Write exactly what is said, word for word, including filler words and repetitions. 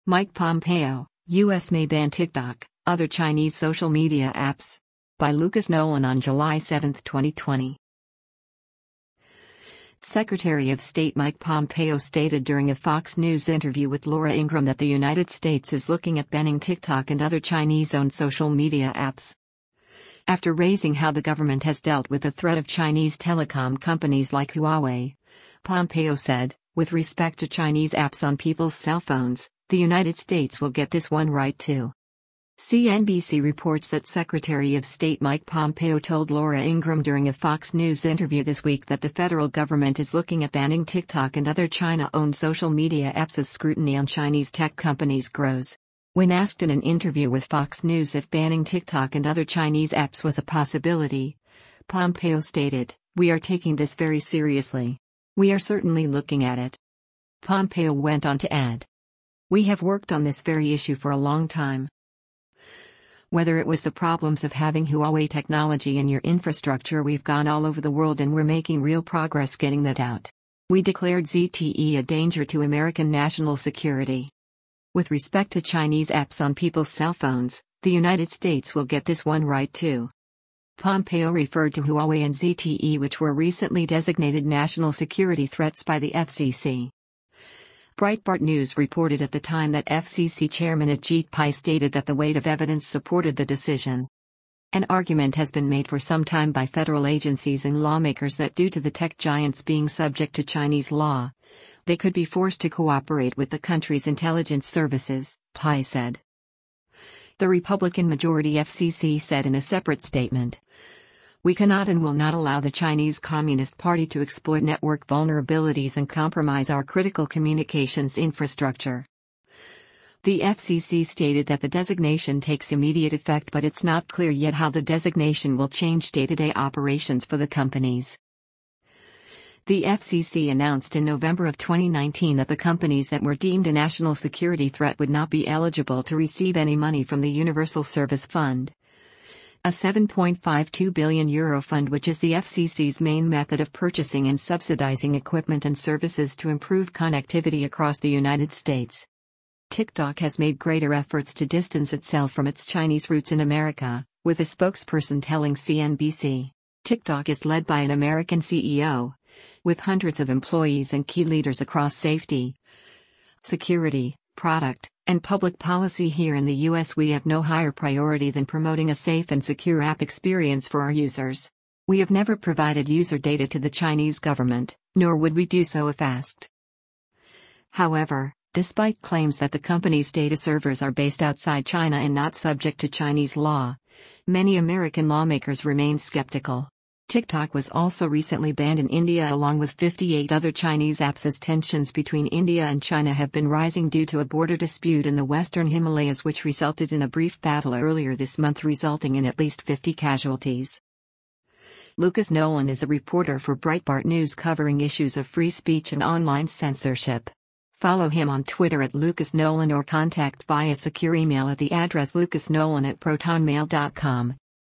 Mike Pompeo, U S may ban TikTok, other Chinese social media apps. By Lucas Nolan on July seventh, twenty twenty. Secretary of State Mike Pompeo stated during a Fox News interview with Laura Ingraham that the United States is looking at banning TikTok and other Chinese-owned social media apps. After raising how the government has dealt with the threat of Chinese telecom companies like Huawei, Pompeo said, "With respect to Chinese apps on people's cell phones, the United States will get this one right too." C N B C reports that Secretary of State Mike Pompeo told Laura Ingraham during a Fox News interview this week that the federal government is looking at banning TikTok and other China-owned social media apps as scrutiny on Chinese tech companies grows. When asked in an interview with Fox News if banning TikTok and other Chinese apps was a possibility, Pompeo stated, "We are taking this very seriously. We are certainly looking at it." Pompeo went on to add, "We have worked on this very issue for a long time. Whether it was the problems of having Huawei technology in your infrastructure, we've gone all over the world and we're making real progress getting that out. We declared Z T E a danger to American national security. With respect to Chinese apps on people's cell phones, the United States will get this one right too." Pompeo referred to Huawei and Z T E, which were recently designated national security threats by the F C C. Breitbart News reported at the time that F C C Chairman Ajit Pai stated that the weight of evidence supported the decision. An argument has been made for some time by federal agencies and lawmakers that due to the tech giants being subject to Chinese law, they could be forced to cooperate with the country's intelligence services, Pai said. The Republican-majority F C C said in a separate statement, "We cannot and will not allow the Chinese Communist Party to exploit network vulnerabilities and compromise our critical communications infrastructure." The F C C stated that the designation takes immediate effect, but it's not clear yet how the designation will change day-to-day operations for the companies. The F C C announced in November of twenty nineteen that the companies that were deemed a national security threat would not be eligible to receive any money from the Universal Service Fund, a seven point five two billion euro fund which is the F C C's main method of purchasing and subsidizing equipment and services to improve connectivity across the United States. TikTok has made greater efforts to distance itself from its Chinese roots in America, with a spokesperson telling C N B C, "TikTok is led by an American C E O, with hundreds of employees and key leaders across safety, security, product, and public policy. Here in the U S we have no higher priority than promoting a safe and secure app experience for our users. We have never provided user data to the Chinese government, nor would we do so if asked." However, despite claims that the company's data servers are based outside China and not subject to Chinese law, many American lawmakers remain skeptical. TikTok was also recently banned in India along with fifty-eight other Chinese apps as tensions between India and China have been rising due to a border dispute in the Western Himalayas which resulted in a brief battle earlier this month, resulting in at least fifty casualties. Lucas Nolan is a reporter for Breitbart News covering issues of free speech and online censorship. Follow him on Twitter at Lucas Nolan or contact via secure email at the address lucasnolan at protonmail dot com.